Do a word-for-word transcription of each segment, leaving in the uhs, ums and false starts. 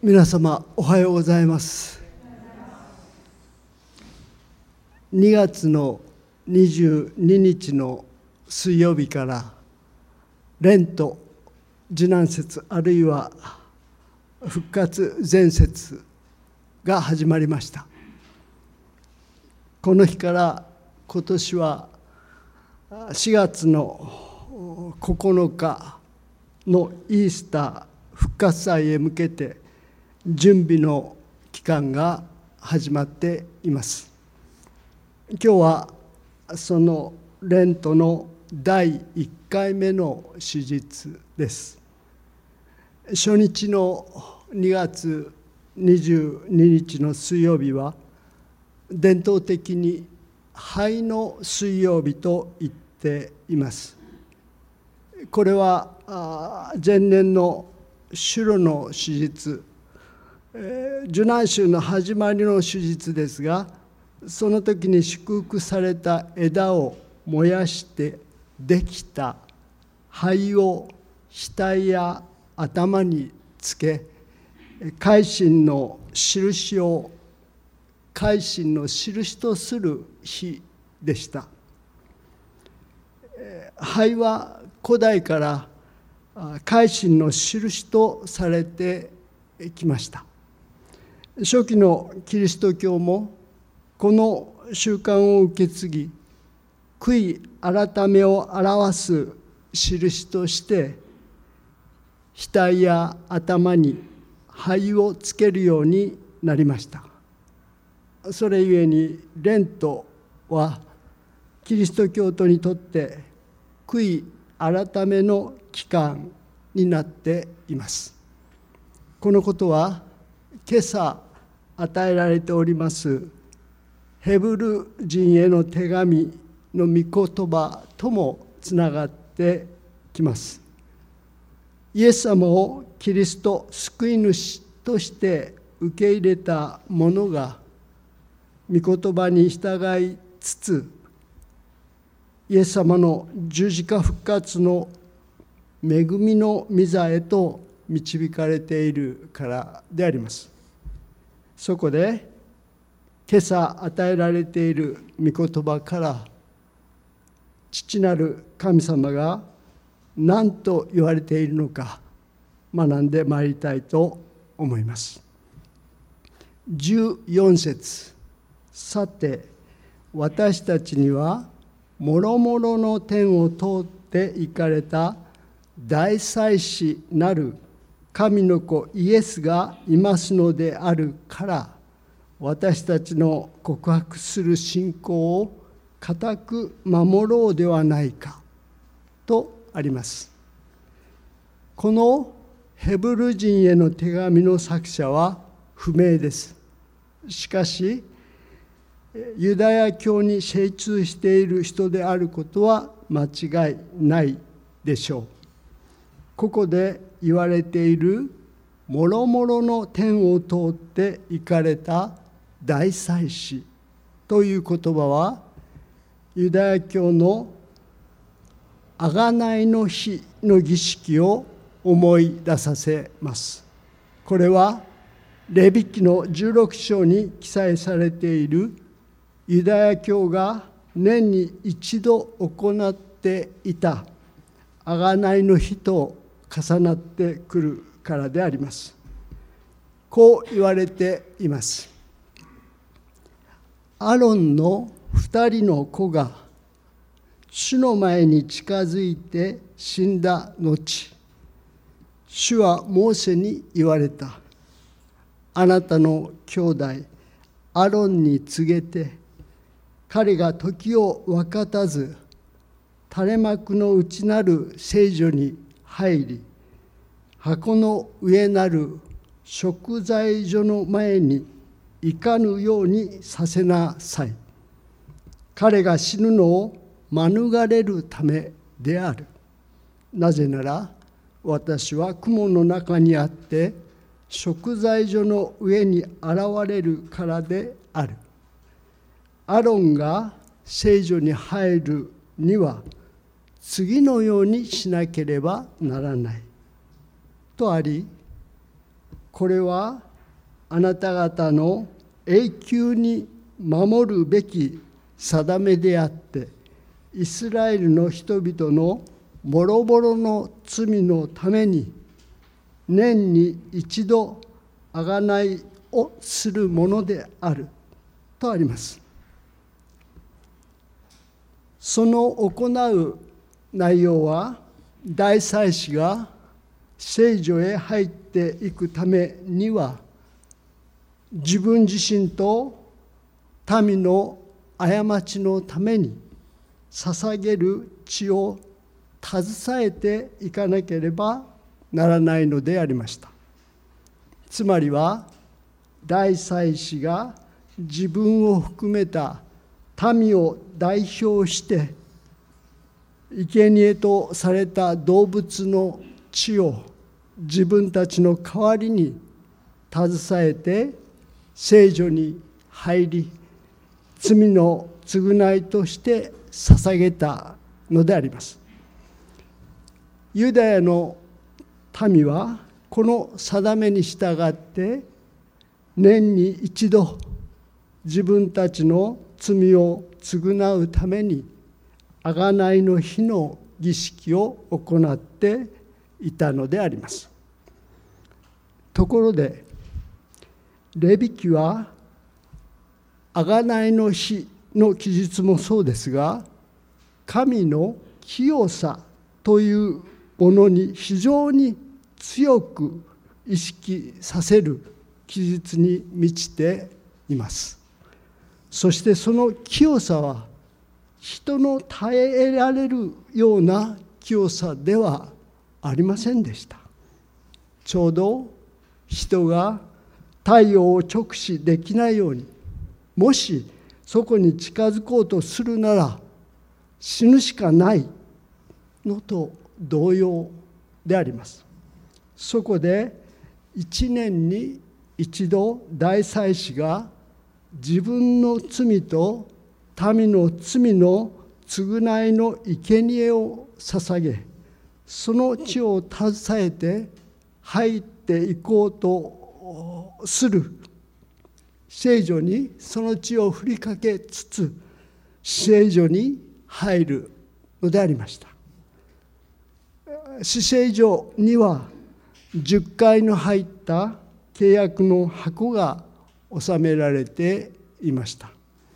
皆様おはようございます。にがつのにじゅうににちの水曜日からレント受難節あるいは復活前節が始まりました。この日から今年はしがつのここのかのイースター復活祭へ向けて準備の期間が始まっています。今日はそのレントのだいいっかいめの手術です。初日のにがつにじゅうににちの水曜日は伝統的に灰の水曜日と言っています。これは前年のシュロの手術、受難週の始まりの手術ですが、その時に祝福された枝を燃やしてできた灰を額や頭につけ、改心の印を改心の印とする日でした。灰は古代から改心の印とされてきました。初期のキリスト教もこの習慣を受け継ぎ、悔い改めを表す印として額や頭に灰をつけるようになりました。それゆえにレントはキリスト教徒にとって悔い改めの期間になっています。このことは今朝与えられておりますヘブル人への手紙の御言葉ともつながってきます。イエス様をキリスト救い主として受け入れた者が御言葉に従いつつ、イエス様の十字架復活の恵みの御座へと導かれているからであります。そこで今朝与えられている御言葉から父なる神様が何と言われているのか学んでまいりたいと思います。じゅうよんせつ、さて私たちにはもろもろの天を通って行かれた大祭司なる神の子イエスがいますのであるから、私たちの告白する信仰を固く守ろうではないかとあります。このヘブル人への手紙の作者は不明です。しかしユダヤ教に精通している人であることは間違いないでしょう。ここで言われているもろもろの天を通って行かれた大祭司という言葉はユダヤ教の贖いの日の儀式を思い出させます。これはレビ記のじゅうろくしょうに記載されているユダヤ教が年に一度行っていた贖いの日と重なってくるからであります。こう言われています。アロンの二人の子が主の前に近づいて死んだ後、主はモーセに言われた。あなたの兄弟アロンに告げて、彼が時を分かたず垂れ幕の内なる聖所に入り、箱の上なる贖罪所の前に行かぬようにさせなさい。彼が死ぬのを免れるためである。なぜなら私は雲の中にあって贖罪所の上に現れるからである。アロンが聖所に入るには次のようにしなければならないとあり、 これはあなた方の永久に守るべき定めであって、イスラエルの人々のもろもろの罪のために年に一度贖いをするものであるとあります。その行う内容は、大祭司が聖所へ入っていくためには、自分自身と民の過ちのために捧げる血を携えていかなければならないのでありました。つまりは、大祭司が自分を含めた民を代表して生贄とされた動物の血を自分たちの代わりに携えて聖所に入り、罪の償いとして捧げたのであります。ユダヤの民はこの定めに従って年に一度自分たちの罪を償うために贖いの日の儀式を行っていたのであります。ところでレビ記は贖いの日の記述もそうですが、神の清さというものに非常に強く意識させる記述に満ちています。そしてその清さは人の耐えられるような清さではありませんでした。ちょうど人が太陽を直視できないように、もしそこに近づこうとするなら死ぬしかないのと同様であります。そこで一年に一度大祭司が自分の罪と民の罪の償いの生贄を捧げ、その血を携えて入っていこうとする聖所にその血を振りかけつつ聖所に入るのでありました。至聖所にはじゅっかいの入った契約の箱が収められていました。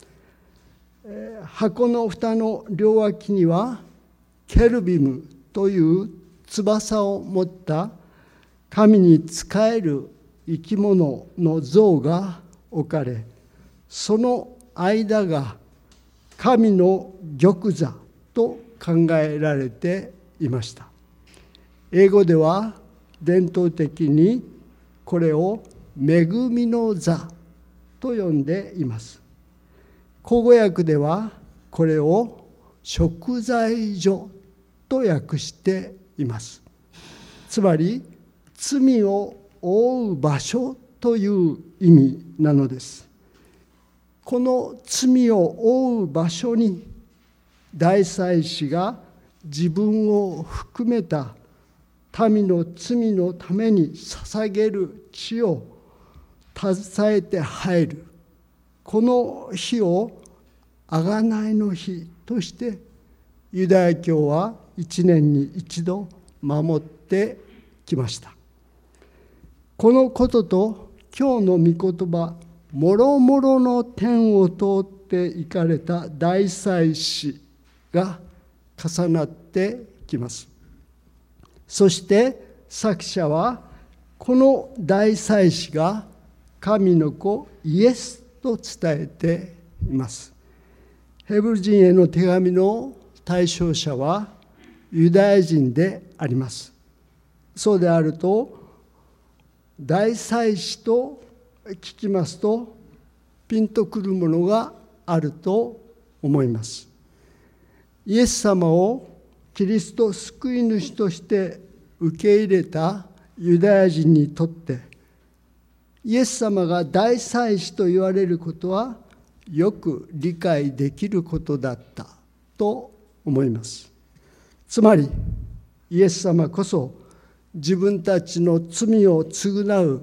箱の蓋の両脇にはケルビムという翼を持った神に仕える生き物の像が置かれ、その間が神の玉座と考えられていました。英語では伝統的にこれを恵みの座と呼んでいます。口語訳ではこれを贖罪所と訳しています。つまり罪を負う場所という意味なのです。この罪を負う場所に大祭司が自分を含めた民の罪のために捧げる血を携えて入る、この日を贖いの日としてユダヤ教は一年に一度守ってきました。このことと今日の御言葉、もろもろの天を通って行かれた大祭司が重なってきます。そして作者はこの大祭司が神の子イエスと伝えています。ヘブル人への手紙の対象者はユダヤ人であります。そうであると大祭司と聞きますとピンとくるものがあると思います。イエス様をキリスト救い主として受け入れたユダヤ人にとってイエス様が大祭司と言われることはよく理解できることだったと思います。つまりイエス様こそ自分たちの罪を償う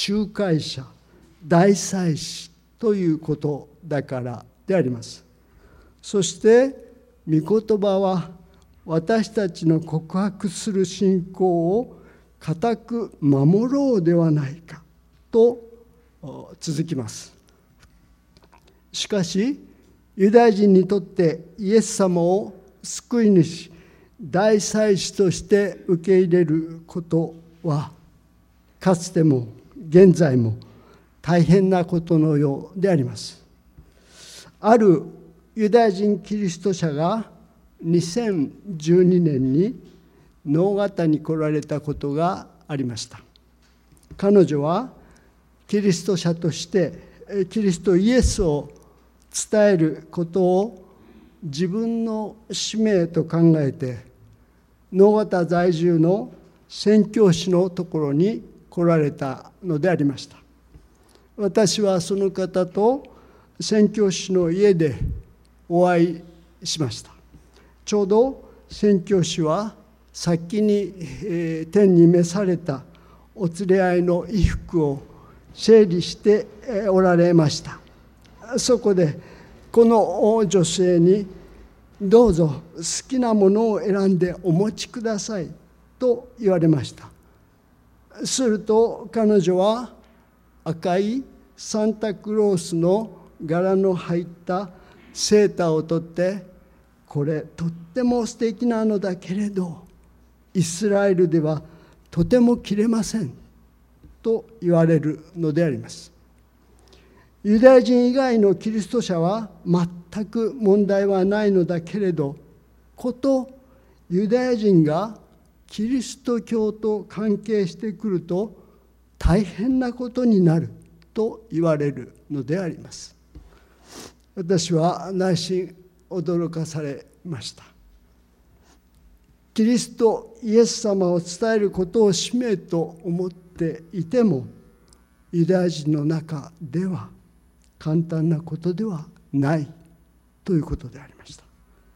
仲介者、大祭司ということだからであります。そして御言葉は私たちの告白する信仰を固く守ろうではないかと続きます。しかしユダヤ人にとってイエス様を救い主、大祭司として受け入れることはかつても現在も大変なことのようであります。あるユダヤ人キリスト者がにせんじゅうにねんに直方に来られたことがありました。彼女はキリスト者としてキリストイエスを伝えることを自分の使命と考えて直方在住の宣教師のところに来られたのでありました。私はその方と宣教師の家でお会いしました。ちょうど宣教師は先に天に召されたお連れ合いの衣服を整理しておられました。そこでこの女性にどうぞ好きなものを選んでお持ちくださいと言われました。すると彼女は赤いサンタクロースの柄の入ったセーターを取って、これとっても素敵なのだけれどイスラエルではとても着れませんと言われるのであります。ユダヤ人以外のキリスト者は全く問題はないのだけれど、ことユダヤ人がキリスト教と関係してくると大変なことになると言われるのであります。私は内心驚かされました。キリストイエス様を伝えることを使命と思っていても、ユダヤ人の中では簡単なことではないということでありました。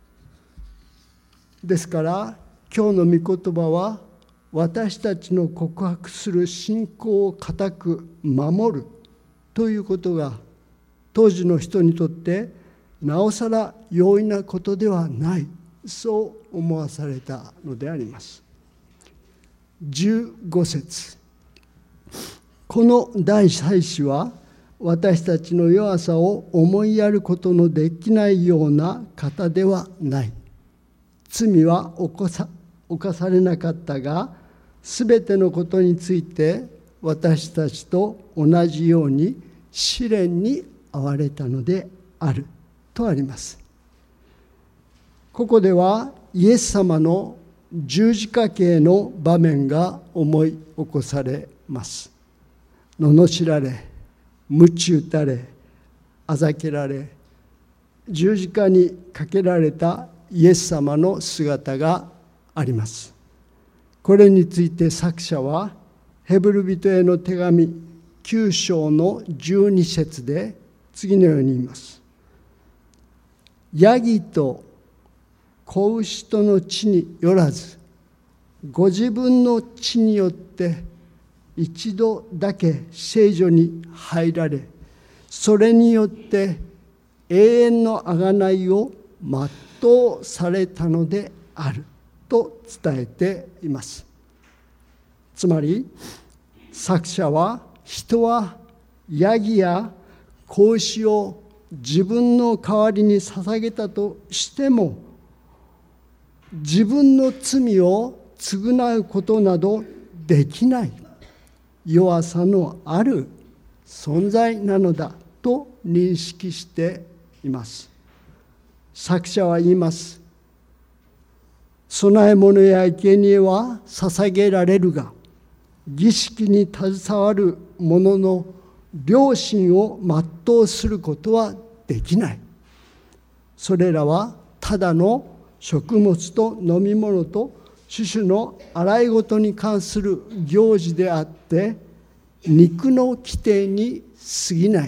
ですから今日の御言葉は私たちの告白する信仰を固く守るということが当時の人にとってなおさら容易なことではない、そう思わされたのであります。じゅうご節、この大祭司は私たちの弱さを思いやることのできないような方ではない。罪は犯さ、犯されなかったが、すべてのことについて私たちと同じように試練に遭われたのであるとあります。ここではイエス様の十字架刑の場面が思い起こされます。罵られ、鞭打たれ、あざけられ、十字架にかけられたイエス様の姿があります。これについて作者はヘブル人への手紙きゅう章のじゅうに節で次のように言います。ヤギと子牛との血によらず、ご自分の血によって一度だけ聖所に入られ、それによって永遠の贖いを全うされたのであると伝えています。つまり作者は、人はヤギや子牛を自分の代わりに捧げたとしても、自分の罪を償うことなどできない弱さのある存在なのだと認識しています。作者は言います。供え物や生贄は捧げられるが、儀式に携わる者の良心を全うすることはできない。それらはただの食物と飲み物と種々の洗い事に関する行事であって、肉の規定に過ぎない。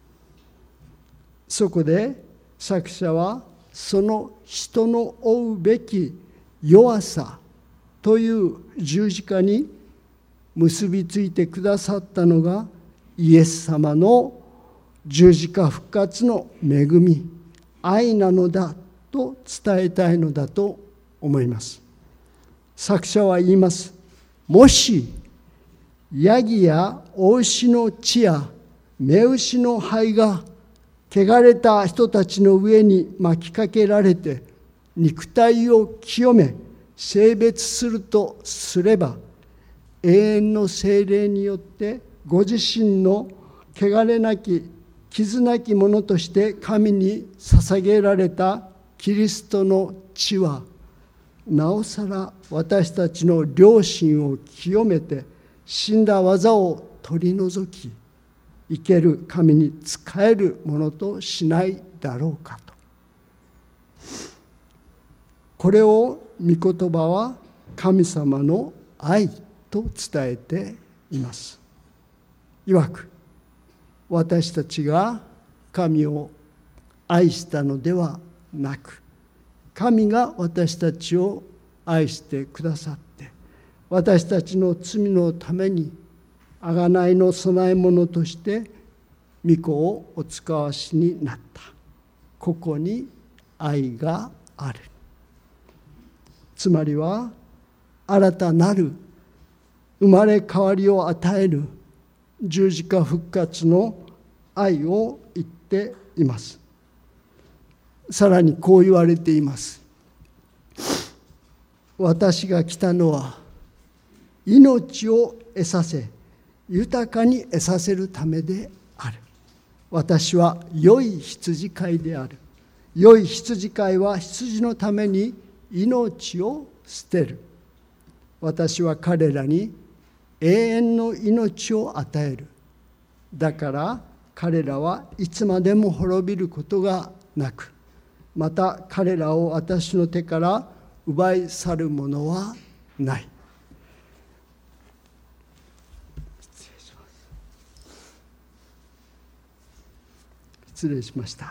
そこで作者はその人の負うべき弱さという十字架に結びついてくださったのがイエス様の十字架復活の恵み、愛なのだと伝えたいのだと思います。作者は言います。もしヤギや子牛の血や雌牛の灰が汚れた人たちの上に巻きかけられて肉体を清め性別するとすれば、永遠の聖霊によってご自身の汚れなき傷なきものとして神に捧げられたキリストの血は、なおさら私たちの良心を清めて死んだ技を取り除き、生ける神に仕えるものとしないだろうかと。これを御言葉は神様の愛と伝えています。いわく、私たちが神を愛したのではなく、神が私たちを愛してくださって、私たちの罪のために贖いの供え物として御子をお使わしになった。ここに愛がある。つまりは新たなる生まれ変わりを与える十字架復活の愛を言っています。さらにこう言われています。私が来たのは命を得させ豊かに得させるためである。私は良い羊飼いである。良い羊飼いは羊のために命を捨てる。私は彼らに永遠の命を与える。だから彼らはいつまでも滅びることがなく、また彼らを私の手から奪い去るものはない。失礼します。失礼しました。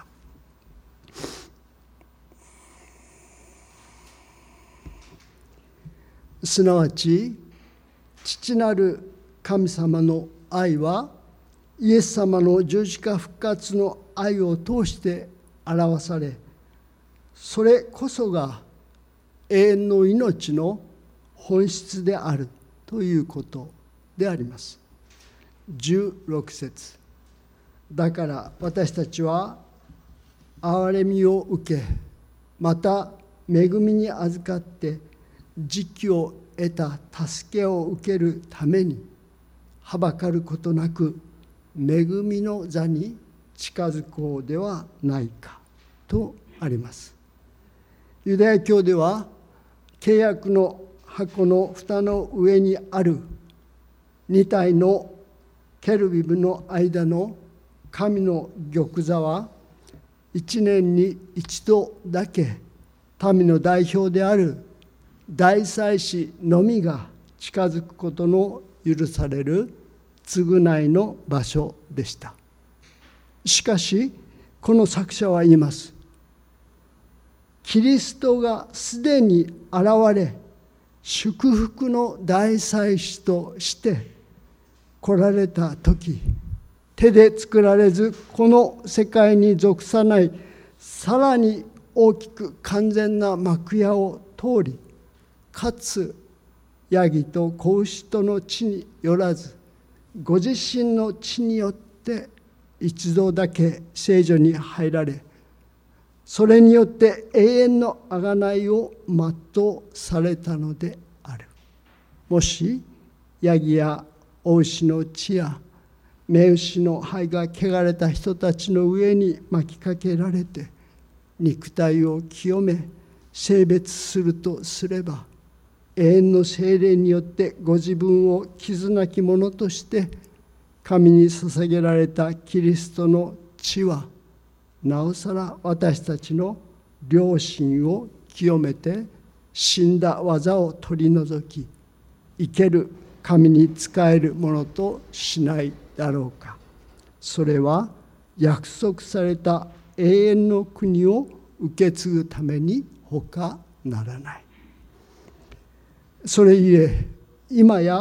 すなわち父なる神様の愛はイエス様の十字架復活の愛を通して表され、それこそが永遠の命の本質であるということであります。じゅうろく節、だから私たちは憐れみを受け、また恵みに預かって時期を得た助けを受けるためにはばかることなく恵みの座に近づこうではないかとあります。ユダヤ教では契約の箱の蓋の上にあるに体のケルビムの間の神の玉座は一年に一度だけ民の代表である大祭司のみが近づくことの許される償いの場所でした。しかしこの作者は言います。キリストがすでに現れ、祝福の大祭司として来られた時、手で作られずこの世界に属さないさらに大きく完全な幕屋を通り、かつヤギと子牛との血によらずご自身の血によって一度だけ聖所に入られ、それによって永遠の贖いを全うされたのである。もしヤギや子牛の血や雌牛の灰が汚れた人たちの上に巻きかけられて肉体を清め性別するとすれば、永遠の聖霊によってご自分を傷なきものとして神に捧げられたキリストの血は、なおさら私たちの良心を清めて死んだ技を取り除き、生ける神に仕えるものとしないだろうか。それは約束された永遠の国を受け継ぐために他ならない。それゆえ今や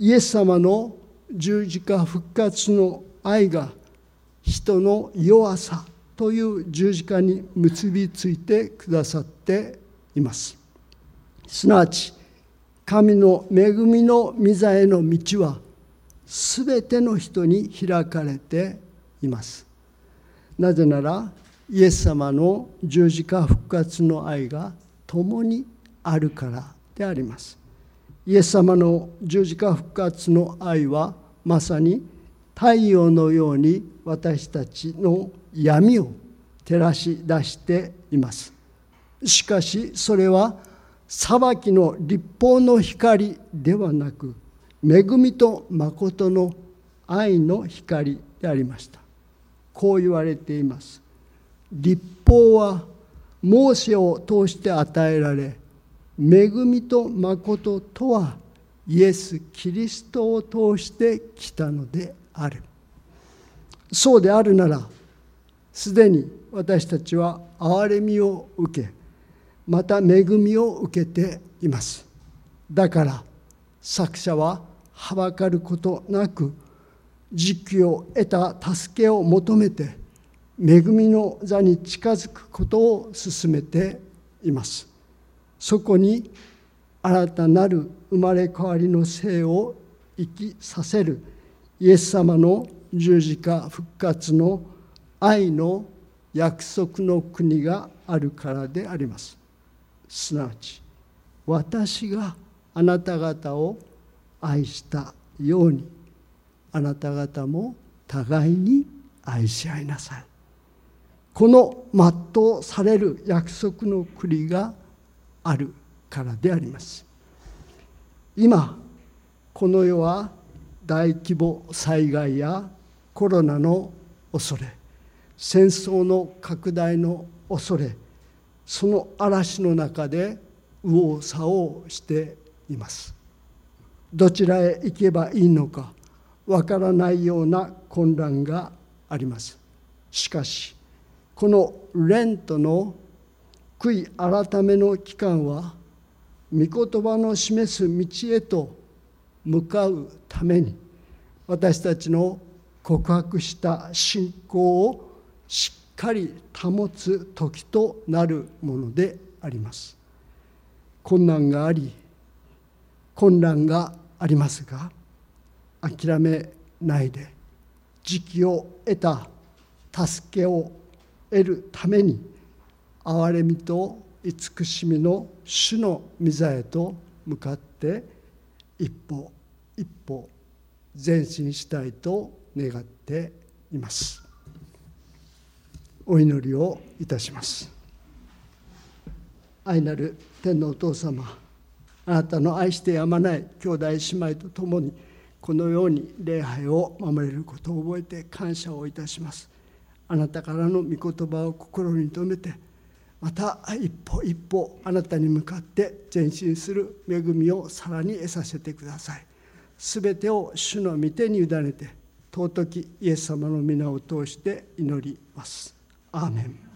イエス様の十字架復活の愛が人の弱さという十字架に結びついてくださっています。すなわち神の恵みの御座への道はすべての人に開かれています。なぜならイエス様の十字架復活の愛が共にあるからであります。イエス様の十字架復活の愛はまさに太陽のように私たちの闇を照らし出しています。しかしそれは裁きの律法の光ではなく、恵みと誠の愛の光でありました。こう言われています。律法はモーセを通して与えられ、恵みと誠とはイエス・キリストを通して来たのである。そうであるなら、すでに私たちは憐れみを受け、また恵みを受けています。だから作者ははばかることなく、実機を得た助けを求めて恵みの座に近づくことを進めています。そこに新たなる生まれ変わりの生を生きさせるイエス様の十字架復活の愛の約束の国があるからであります。すなわち私があなた方を愛したように、あなた方も互いに愛し合いなさい。この全うされる約束の国があるからであります。今この世は大規模災害やコロナの恐れ、戦争の拡大の恐れ、その嵐の中で右往左往しています。どちらへ行けばいいのかわからないような混乱があります。しかしこのレントの悔い改めの期間は、御言葉の示す道へと向かうために、私たちの告白した信仰をしっかり保つ時となるものであります。困難があり、混乱がありますが、諦めないで、時機を得た助けを得るために、憐れみと慈しみの主の御座へと向かって一歩一歩前進したいと願っています。お祈りをいたします。愛なる天のお父様、あなたの愛してやまない兄弟姉妹と共にこのように礼拝を守れることを覚えて感謝をいたします。あなたからの御言葉を心に留めて、また一歩一歩あなたに向かって前進する恵みをさらに得させてください。すべてを主の御手に委ねて、尊きイエス様の皆を通して祈ります。アーメン。